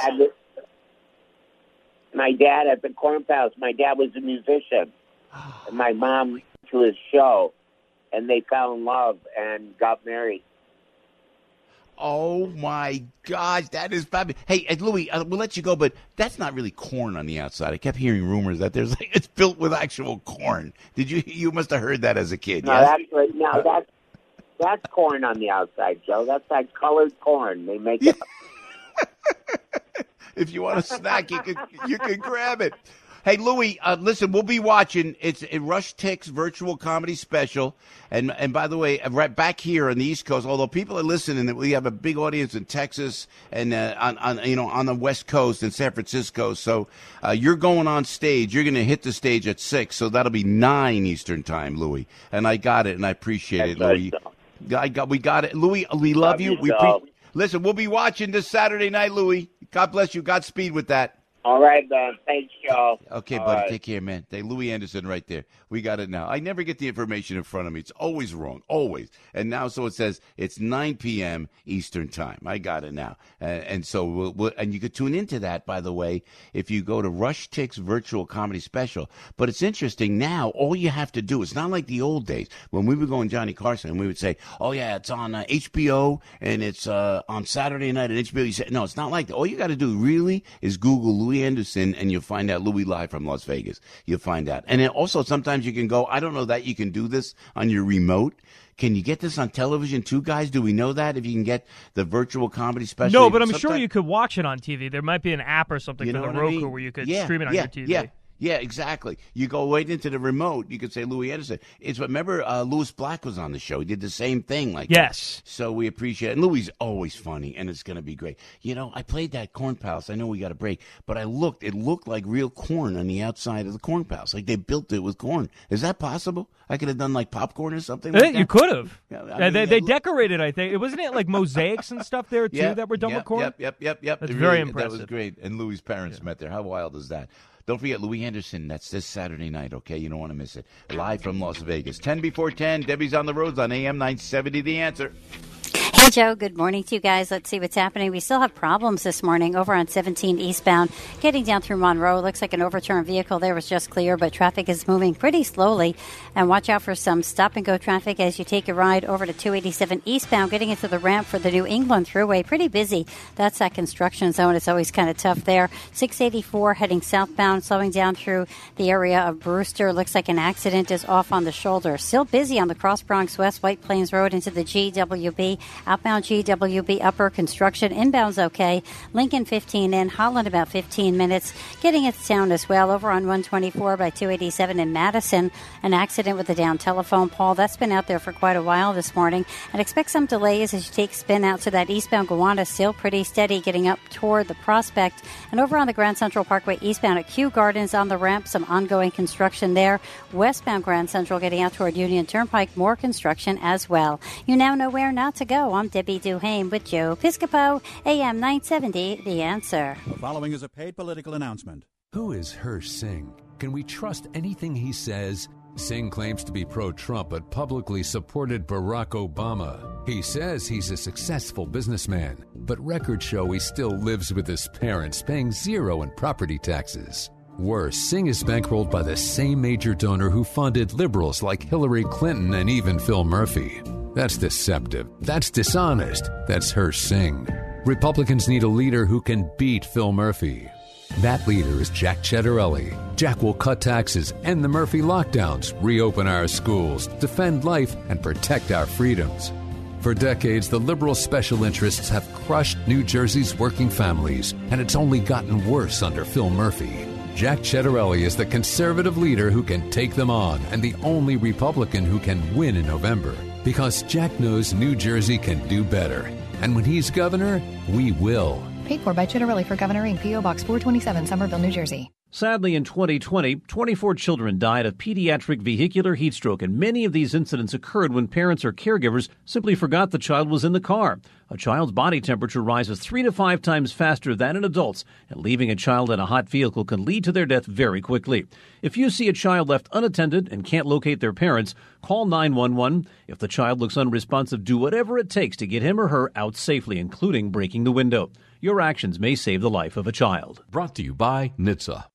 My dad at the Corn Palace. My dad was a musician. And my mom to his show. And they fell in love and got married. Oh, my gosh, that is fabulous. Hey, Louis, we'll let you go, but that's not really corn on the outside. I kept hearing rumors that it's built with actual corn. You must have heard that as a kid, no, yes? That's corn on the outside, Joe. That's like colored corn. They make it. If you want a snack, you can grab it. Hey, Louis, listen, we'll be watching. It's a Rush Ticks virtual comedy special. And by the way, right back here on the East Coast, although people are listening, we have a big audience in Texas and on the West Coast in San Francisco. So you're going on stage. You're going to hit the stage at 6, so that'll be 9 Eastern time, Louis. And I got it, and I appreciate it, Louis. We got it. Louis, we love you. Listen, we'll be watching this Saturday night, Louis. God bless you. Godspeed with that. All right, man. Thanks, Joe. Okay, buddy. Take care, man. Louis Anderson right there. We got it now. I never get the information in front of me. It's always wrong. Always. And now, so it says it's 9 p.m. Eastern time. I got it now. And so, and you could tune into that, by the way, if you go to Rush Tick's virtual comedy special. But it's interesting now, all you have to do, it's not like the old days when we would go on Johnny Carson and we would say, oh, yeah, it's on HBO and it's on Saturday night at HBO. You say, no, it's not like that. All you got to do really is Google Louis Anderson, and you'll find out Louis live from Las Vegas. You'll find out. And then also sometimes you can go, I don't know that you can do this on your remote. Can you get this on television too, guys? Do we know that if you can get the virtual comedy special? No, but I'm sure you could watch it on TV. There might be an app or something for the Roku where you could stream it on your TV. Yeah, exactly. You go right into the remote. You could say Louis Anderson. Remember, Louis Black was on the show. He did the same thing. Yes. That. So we appreciate it. And Louis is always funny, and it's going to be great. You know, I played that Corn Palace. I know we got a break, but I looked. It looked like real corn on the outside of the Corn Palace. Like they built it with corn. Is that possible? I could have done like popcorn or something like that. You could have. Yeah, they decorated, I think. Wasn't it like mosaics and stuff there, too, that were done with corn? Yep. That's very impressive. That was great. And Louis' parents met there. How wild is that? Don't forget Louis Anderson. That's this Saturday night, okay? You don't want to miss it. Live from Las Vegas. 10 before 10. Debbie's on the roads on AM 970. The Answer. Hey, Joe. Good morning to you guys. Let's see what's happening. We still have problems this morning over on 17 eastbound. Getting down through Monroe. Looks like an overturned vehicle there was just clear, but traffic is moving pretty slowly. And watch out for some stop-and-go traffic as you take a ride over to 287 eastbound, getting into the ramp for the New England Thruway. Pretty busy. That's that construction zone. It's always kind of tough there. 684 heading southbound, slowing down through the area of Brewster. Looks like an accident is off on the shoulder. Still busy on the Cross Bronx West White Plains Road into the GWB. Outbound GWB upper construction. Inbound's okay. Lincoln 15 in. Holland about 15 minutes. Getting it down as well. Over on 124 by 287 in Madison. An accident with a down telephone pole. That's been out there for quite a while this morning. And expect some delays as you take spin out to that eastbound Gowanda. Still pretty steady getting up toward the Prospect. And over on the Grand Central Parkway eastbound at Kew Gardens on the ramp. Some ongoing construction there. Westbound Grand Central getting out toward Union Turnpike. More construction as well. You now know where not to go. I'm Debbie Duhame with Joe Piscopo, AM 970, The Answer. The following is a paid political announcement. Who is Hirsch Singh? Can we trust anything he says? Singh claims to be pro-Trump, but publicly supported Barack Obama. He says he's a successful businessman, but records show he still lives with his parents, paying zero in property taxes. Worse, Singh is bankrolled by the same major donor who funded liberals like Hillary Clinton and even Phil Murphy. That's deceptive. That's dishonest. That's Hirsch Singh. Republicans need a leader who can beat Phil Murphy. That leader is Jack Ciattarelli. Jack will cut taxes, end the Murphy lockdowns, reopen our schools, defend life, and protect our freedoms. For decades, the liberal special interests have crushed New Jersey's working families, and it's only gotten worse under Phil Murphy. Jack Ciattarelli is the conservative leader who can take them on and the only Republican who can win in November. Because Jack knows New Jersey can do better. And when he's governor, we will. Paid for by Ciattarelli for Governor Inc., P.O. Box 427, Somerville, New Jersey. Sadly, in 2020, 24 children died of pediatric vehicular heat stroke, and many of these incidents occurred when parents or caregivers simply forgot the child was in the car. A child's body temperature rises 3 to 5 times faster than in adults, and leaving a child in a hot vehicle can lead to their death very quickly. If you see a child left unattended and can't locate their parents, call 911. If the child looks unresponsive, do whatever it takes to get him or her out safely, including breaking the window. Your actions may save the life of a child. Brought to you by NHTSA.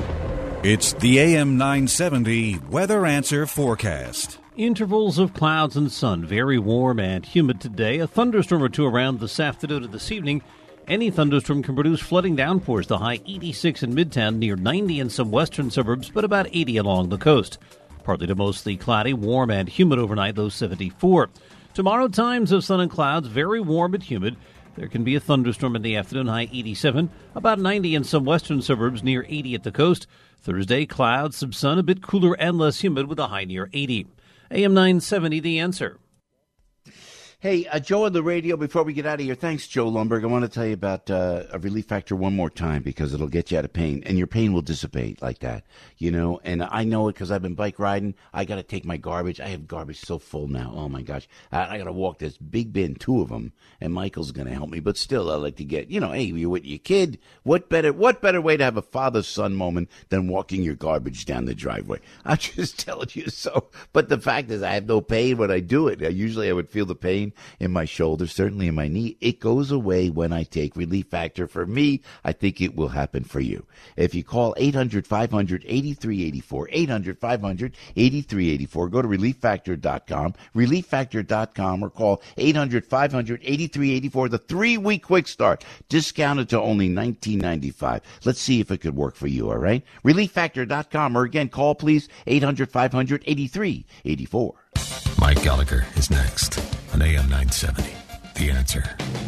It's the AM 970 Weather Answer Forecast. Intervals of clouds and sun, very warm and humid today. A thunderstorm or two around this afternoon and this evening. Any thunderstorm can produce flooding downpours. The high 86 in Midtown, near 90 in some western suburbs, but about 80 along the coast. Partly to mostly cloudy, warm and humid overnight, low 74. Tomorrow, times of sun and clouds, very warm and humid. There can be a thunderstorm in the afternoon, high 87, about 90 in some western suburbs, near 80 at the coast. Thursday, clouds, some sun, a bit cooler and less humid with a high near 80. AM 970, The Answer. Hey, Joe on the radio, before we get out of here, thanks, Joe Lundberg. I want to tell you about a Relief Factor one more time because it'll get you out of pain, and your pain will dissipate like that, you know. And I know it because I've been bike riding. I got to take my garbage. I have garbage so full now. Oh, my gosh. I got to walk this big bin, 2 of them, and Michael's going to help me. But still, I like to get, you know, hey, you're with your kid. What better way to have a father-son moment than walking your garbage down the driveway? I'm just telling you so. But the fact is, I have no pain when I do it. Usually I would feel the pain in my shoulder, certainly in my knee. It goes away when I take Relief Factor. For me, I think it will happen for you. If you call 800-500-8384, 800-500-8384, go to relieffactor.com, relieffactor.com, or call 800-500-8384. The 3-week quick start, discounted to only $19.95. Let's see if it could work for you, all right? Relieffactor.com, or again, call please 800-500-8384. Mike Gallagher is next on AM 970. The Answer.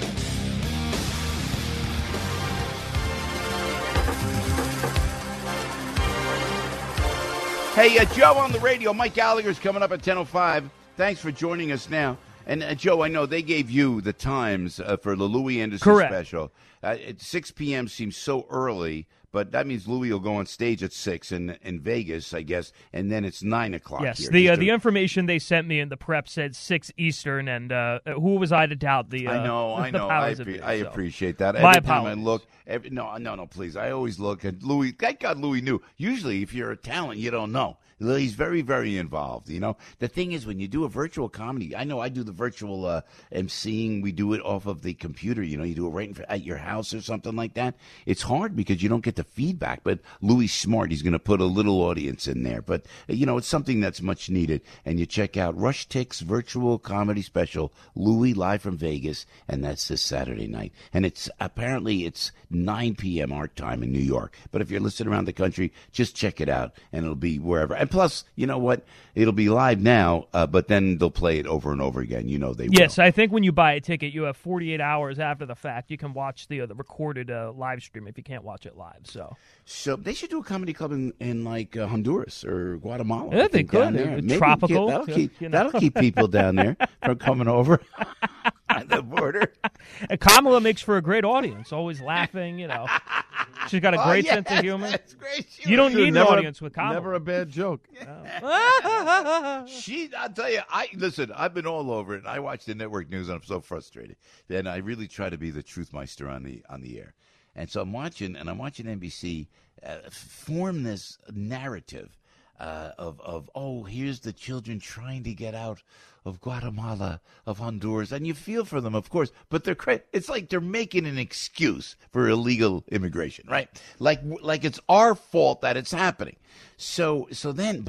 Hey, Joe on the radio. Mike Gallagher's coming up at 10:05. Thanks for joining us now. And, Joe, I know they gave you the times for the Louis Anderson special. At 6 p.m. seems so early, but that means Louis will go on stage at 6 in Vegas, I guess, and then it's 9 o'clock yes, here. The information they sent me in the prep said 6 Eastern, and who was I to doubt the I know. I appreciate that. My Every time I apologies. look, no, please. I always look at Louis. Thank God Louis knew. Usually, if you're a talent, you don't know. He's very, very involved, you know. The thing is, when you do a virtual comedy, I know I do the virtual emceeing. We do it off of the computer, you know. You do it right at your house or something like that. It's hard because you don't get the feedback, but Louis is smart. He's going to put a little audience in there. But, you know, it's something that's much needed. And you check out Rush Tick's virtual comedy special, Louis Live from Vegas, and that's this Saturday night. And it's 9 p.m. our time in New York. But if you're listening around the country, just check it out, and it'll be wherever. And plus, you know what? It'll be live now, but then they'll play it over and over again. You know they will. Yes, I think when you buy a ticket, you have 48 hours after the fact. You can watch the recorded live stream if you can't watch it live. So they should do a comedy club in like Honduras or Guatemala. Yeah, they could. Tropical. That'll keep people down there from coming over at the border. And Kamala makes for a great audience, always laughing, you know. She's got a great sense of humor. That's great. You don't need an audience with Kamala. Never a bad joke. I'll tell you, I've been all over it. I watch the network news and I'm so frustrated. Then I really try to be the truthmeister on the air. And so I'm watching NBC form this narrative of here's the children trying to get out of Guatemala, of Honduras, and you feel for them, of course, but it's like they're making an excuse for illegal immigration, right? Like it's our fault that it's happening. So then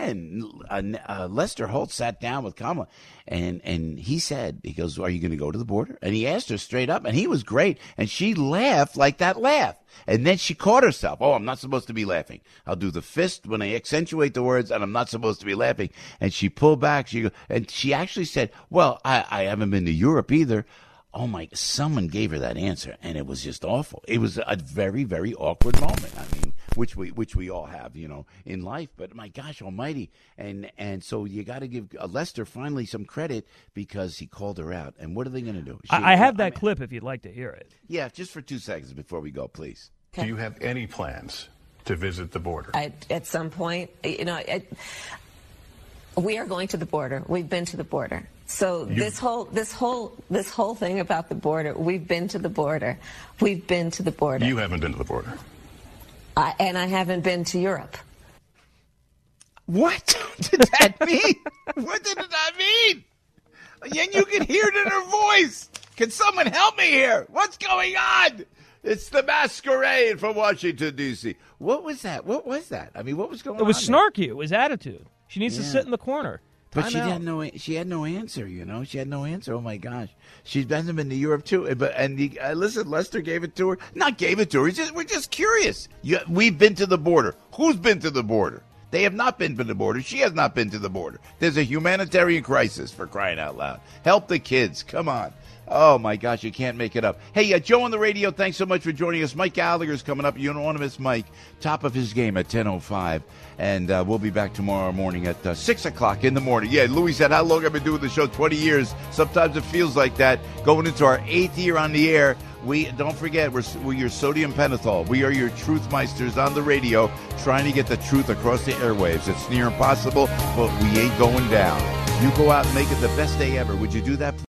Lester Holt sat down with Kamala, and he goes, "Are you going to go to the border?" And he asked her straight up, and he was great, and she laughed like that laugh. And then she caught herself. Oh, I'm not supposed to be laughing. I'll do the fist when I accentuate the words, and I'm not supposed to be laughing. And she pulled back. And she actually said, well, I haven't been to Europe either. Oh, someone gave her that answer, and it was just awful. It was a very, very awkward moment. I mean, which we all have, you know, in life. But my gosh almighty. And so you got to give Lester finally some credit because he called her out. And what are they going to do? I have that clip if you'd like to hear it. Yeah, just for 2 seconds before we go, please. Okay. Do you have any plans to visit the border? At some point, you know, we are going to the border. We've been to the border. So this whole thing about the border, we've been to the border. We've been to the border. You haven't been to the border. And I haven't been to Europe. What did that mean? What did that mean? And you can hear it in her voice. Can someone help me here? What's going on? It's the masquerade from Washington, D.C. What was that? I mean, what was going on? It was snarky. It was attitude. She needs to sit in the corner. But she had no answer, you know. She had no answer. Oh, my gosh. She's been to Europe, too. Listen, Lester gave it to her. Not gave it to her. We're just curious. We've been to the border. Who's been to the border? They have not been to the border. She has not been to the border. There's a humanitarian crisis, for crying out loud. Help the kids. Come on. Oh, my gosh, you can't make it up. Hey, Joe on the radio, thanks so much for joining us. Mike Gallagher's coming up. You don't want to miss Mike. Top of his game at 10:05. And we'll be back tomorrow morning at 6 o'clock in the morning. Yeah, Louis said, how long have I been doing the show? 20 years. Sometimes it feels like that. Going into our 8th year on the air. Don't forget, we're your sodium pentothal. We are your truth meisters on the radio, trying to get the truth across the airwaves. It's near impossible, but we ain't going down. You go out and make it the best day ever. Would you do that?